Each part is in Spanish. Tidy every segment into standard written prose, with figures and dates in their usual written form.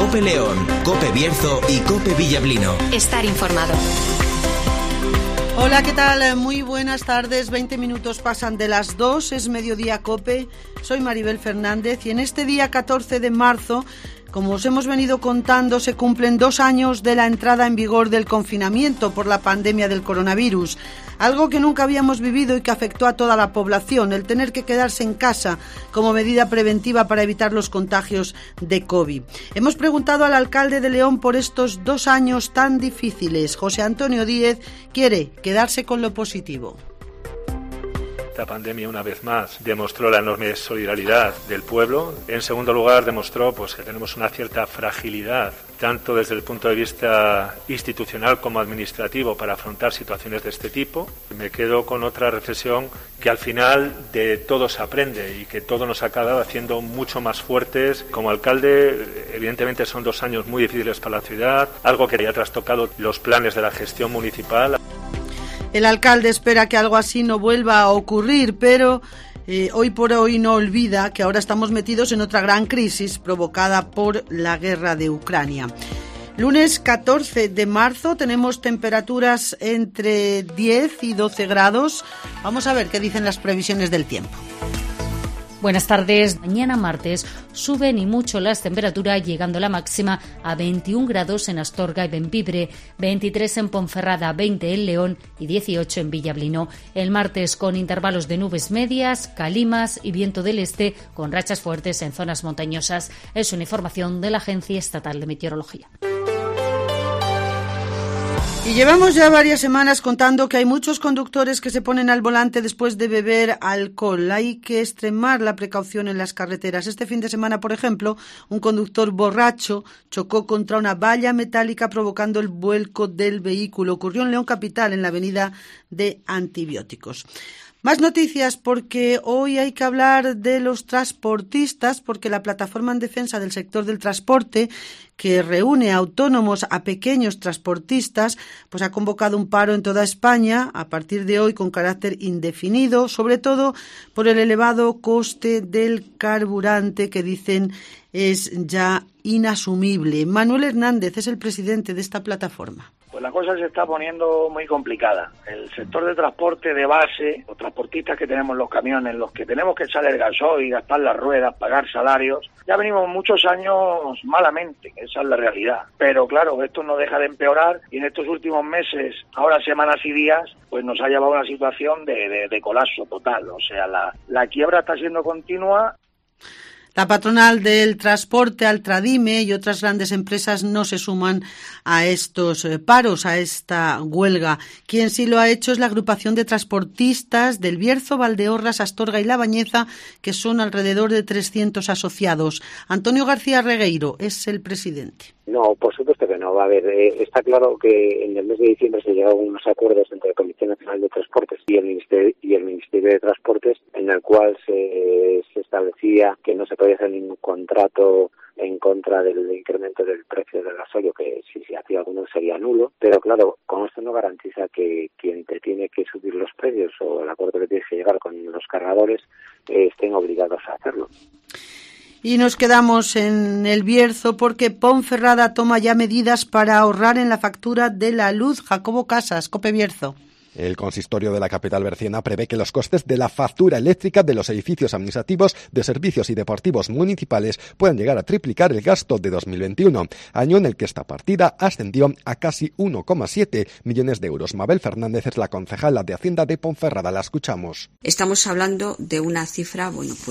COPE León, COPE Bierzo y COPE Villablino. Estar informado. Hola, ¿qué tal? Muy buenas tardes. 20 minutos pasan de las 2, es Mediodía COPE. Soy Maribel Fernández y en este día 14 de marzo, como os hemos venido contando, se cumplen 2 años de la entrada en vigor del confinamiento por la pandemia del coronavirus. Algo que nunca habíamos vivido y que afectó a toda la población, el tener que quedarse en casa como medida preventiva para evitar los contagios de COVID. Hemos preguntado al alcalde de León por estos 2 años tan difíciles. José Antonio Díez quiere quedarse con lo positivo. Esta pandemia, una vez más, demostró la enorme solidaridad del pueblo. En segundo lugar, demostró que tenemos una cierta fragilidad, tanto desde el punto de vista institucional como administrativo, para afrontar situaciones de este tipo. Me quedo con otra reflexión, que al final de todo se aprende y que todo nos ha acabado haciendo mucho más fuertes. Como alcalde, evidentemente son 2 años muy difíciles para la ciudad, algo que ya ha trastocado los planes de la gestión municipal. El alcalde espera que algo así no vuelva a ocurrir, pero hoy por hoy no olvida que ahora estamos metidos en otra gran crisis provocada por la guerra de Ucrania. Lunes 14 de marzo tenemos temperaturas entre 10 y 12 grados. Vamos a ver qué dicen las previsiones del tiempo. Buenas tardes. Mañana martes suben y mucho las temperaturas, llegando la máxima a 21 grados en Astorga y Bembibre, 23 en Ponferrada, 20 en León y 18 en Villablino. El martes con intervalos de nubes medias, calimas y viento del este con rachas fuertes en zonas montañosas. Es una información de la Agencia Estatal de Meteorología. Y llevamos ya varias semanas contando que hay muchos conductores que se ponen al volante después de beber alcohol. Hay que extremar la precaución en las carreteras. Este fin de semana, por ejemplo, un conductor borracho chocó contra una valla metálica provocando el vuelco del vehículo. Ocurrió en León Capital, en la avenida de Antibióticos. Más noticias, porque hoy hay que hablar de los transportistas, porque la Plataforma en Defensa del Sector del Transporte, que reúne a autónomos, a pequeños transportistas, pues ha convocado un paro en toda España a partir de hoy con carácter indefinido, sobre todo por el elevado coste del carburante que dicen es ya inasumible. Manuel Hernández es el presidente de esta plataforma. Pues la cosa se está poniendo muy complicada. El sector de transporte de base, los transportistas que tenemos los camiones, los que tenemos que echar el gasoil, gastar las ruedas, pagar salarios, ya venimos muchos años malamente, esa es la realidad. Pero claro, esto no deja de empeorar y en estos últimos meses, ahora semanas y días, pues nos ha llevado a una situación de colapso total. O sea, la quiebra está siendo continua. La patronal del transporte, Altradime, y otras grandes empresas no se suman a estos paros, a esta huelga. Quien sí lo ha hecho es la agrupación de transportistas del Bierzo, Valdeorras, Astorga y La Bañeza, que son alrededor de 300 asociados. Antonio García Regueiro es el presidente. No, por supuesto que no. Va a haber, está claro que en el mes de diciembre se llegaron unos acuerdos entre la Comisión Nacional de Transportes y el Ministerio de Transportes, en el cual se establecía que no se podía hacer ningún contrato en contra del incremento del precio del gasoil, que si se hacía alguno sería nulo. Pero claro, con esto no garantiza que quien te tiene que subir los precios o el acuerdo que tienes que llegar con los cargadores estén obligados a hacerlo. Y nos quedamos en el Bierzo porque Ponferrada toma ya medidas para ahorrar en la factura de la luz. Jacobo Casas, COPE Bierzo. El consistorio de la capital berciana prevé que los costes de la factura eléctrica de los edificios administrativos, de servicios y deportivos municipales puedan llegar a triplicar el gasto de 2021, año en el que esta partida ascendió a casi 1,7 millones de euros. Mabel Fernández es la concejala de Hacienda de Ponferrada. La escuchamos. Estamos hablando de una cifra,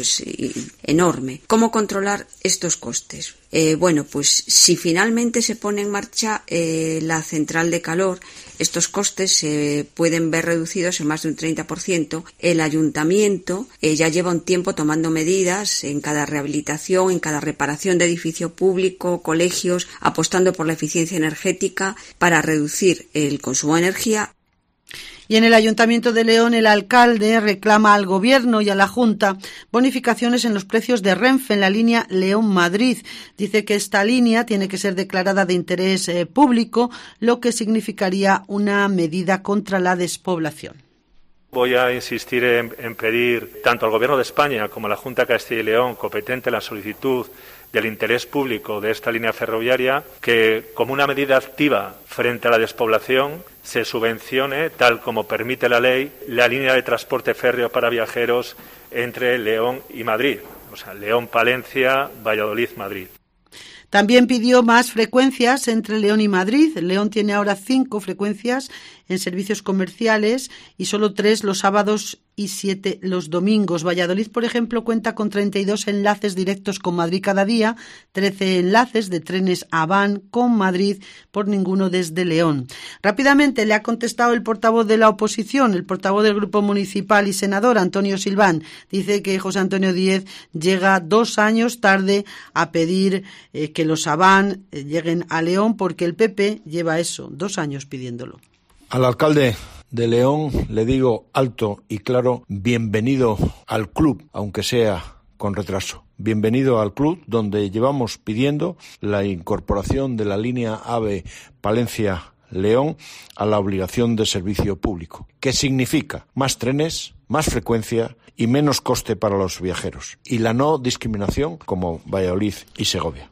enorme. ¿Cómo controlar estos costes? Pues si finalmente se pone en marcha la central de calor, estos costes se pueden ver reducidos en más de un 30%. El ayuntamiento ya lleva un tiempo tomando medidas en cada rehabilitación, en cada reparación de edificio público, colegios, apostando por la eficiencia energética para reducir el consumo de energía. Y en el Ayuntamiento de León, el alcalde reclama al Gobierno y a la Junta bonificaciones en los precios de Renfe en la línea León-Madrid. Dice que esta línea tiene que ser declarada de interés público, lo que significaría una medida contra la despoblación. Voy a insistir en pedir tanto al Gobierno de España como a la Junta de Castilla y León, competente en la solicitud del interés público de esta línea ferroviaria, que como una medida activa frente a la despoblación se subvencione, tal como permite la ley, la línea de transporte férreo para viajeros entre León y Madrid, o sea, León-Palencia, Valladolid-Madrid. También pidió más frecuencias entre León y Madrid. León tiene ahora 5 frecuencias en servicios comerciales y solo 3 los sábados y 7 los domingos. Valladolid, por ejemplo, cuenta con 32 enlaces directos con Madrid cada día, 13 enlaces de trenes a van con Madrid, por ninguno desde León. Rápidamente le ha contestado el portavoz de la oposición, el portavoz del Grupo Municipal y senador, Antonio Silván. Dice que José Antonio Díez llega 2 años tarde a pedir que los Aván lleguen a León, porque el PP lleva 2 años pidiéndolo. Al alcalde de León le digo alto y claro, bienvenido al club, aunque sea con retraso. Bienvenido al club donde llevamos pidiendo la incorporación de la línea AVE Palencia-León a la obligación de servicio público. ¿Qué significa? Más trenes, más frecuencia y menos coste para los viajeros. Y la no discriminación como Valladolid y Segovia.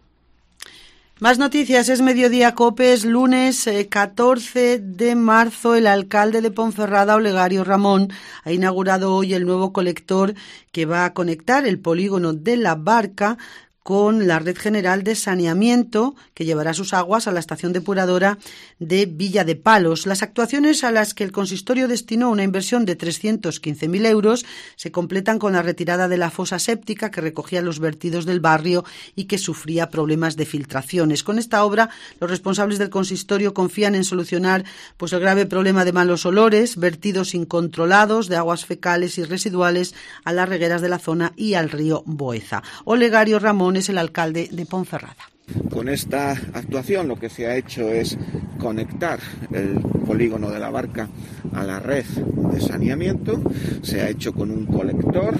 Más noticias, es Mediodía Cope, es lunes 14 de marzo. El alcalde de Ponferrada, Olegario Ramón, ha inaugurado hoy el nuevo colector que va a conectar el polígono de La Barca con la red general de saneamiento que llevará sus aguas a la estación depuradora de Villa de Palos. Las actuaciones a las que el consistorio destinó una inversión de 315.000 euros se completan con la retirada de la fosa séptica que recogía los vertidos del barrio y que sufría problemas de filtraciones. Con esta obra, los responsables del consistorio confían en solucionar el grave problema de malos olores, vertidos incontrolados de aguas fecales y residuales a las regueras de la zona y al río Boeza. Olegario Ramón es el alcalde de Ponferrada. Con esta actuación lo que se ha hecho es conectar el polígono de La Barca a la red de saneamiento. Se ha hecho con un colector.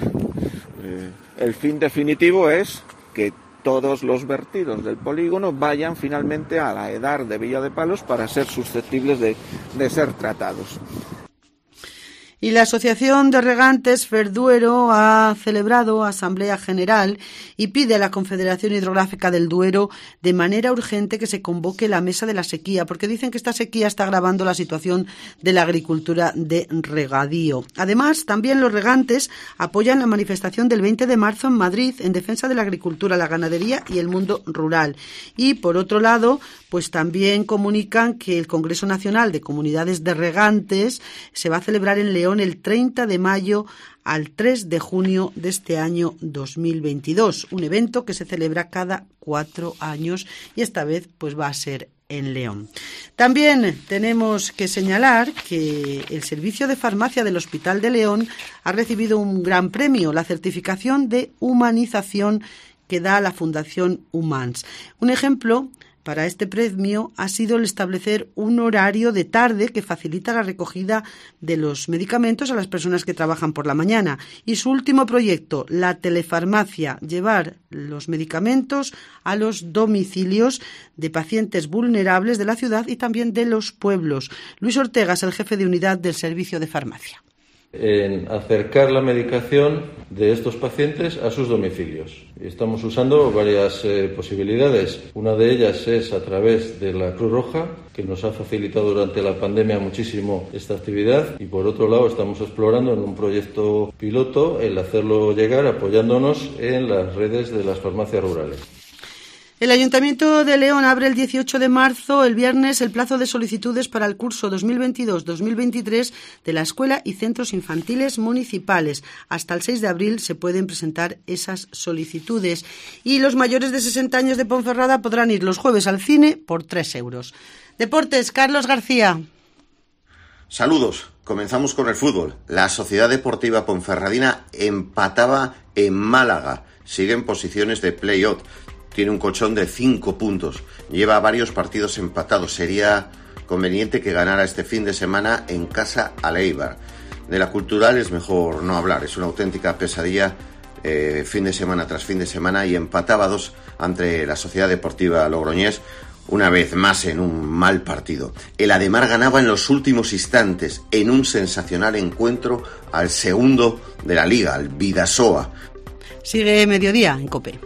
El fin definitivo es que todos los vertidos del polígono vayan finalmente a la EDAR de Villa de Palos para ser susceptibles de ser tratados. Y la Asociación de Regantes Ferduero ha celebrado Asamblea General y pide a la Confederación Hidrográfica del Duero de manera urgente que se convoque la mesa de la sequía, porque dicen que esta sequía está agravando la situación de la agricultura de regadío. Además, también los regantes apoyan la manifestación del 20 de marzo en Madrid en defensa de la agricultura, la ganadería y el mundo rural. Y, por otro lado, también comunican que el Congreso Nacional de Comunidades de Regantes se va a celebrar en León el 30 de mayo al 3 de junio de este año 2022, un evento que se celebra cada 4 años y esta vez va a ser en León. También tenemos que señalar que el servicio de farmacia del Hospital de León ha recibido un gran premio, la certificación de humanización que da la Fundación Humans. Un ejemplo para este premio ha sido el establecer un horario de tarde que facilita la recogida de los medicamentos a las personas que trabajan por la mañana. Y su último proyecto, la telefarmacia, llevar los medicamentos a los domicilios de pacientes vulnerables de la ciudad y también de los pueblos. Luis Ortega es el jefe de unidad del servicio de farmacia. En acercar la medicación de estos pacientes a sus domicilios. Estamos usando varias posibilidades. Una de ellas es a través de la Cruz Roja, que nos ha facilitado durante la pandemia muchísimo esta actividad. Y por otro lado, estamos explorando en un proyecto piloto el hacerlo llegar apoyándonos en las redes de las farmacias rurales. El Ayuntamiento de León abre el 18 de marzo, el viernes, el plazo de solicitudes para el curso 2022-2023 de la Escuela y Centros Infantiles Municipales. Hasta el 6 de abril se pueden presentar esas solicitudes. Y los mayores de 60 años de Ponferrada podrán ir los jueves al cine por 3 euros. Deportes, Carlos García. Saludos. Comenzamos con el fútbol. La Sociedad Deportiva Ponferradina empataba en Málaga. Sigue en posiciones de play-off. Tiene un colchón de 5 puntos. Lleva varios partidos empatados. Sería conveniente que ganara este fin de semana en casa al Eibar. De la Cultural es mejor no hablar. Es una auténtica pesadilla fin de semana tras fin de semana y empataba 2 ante la Sociedad Deportiva Logroñés una vez más en un mal partido. El Ademar ganaba en los últimos instantes en un sensacional encuentro al segundo de la Liga, al Bidasoa. Sigue Mediodía en COPE.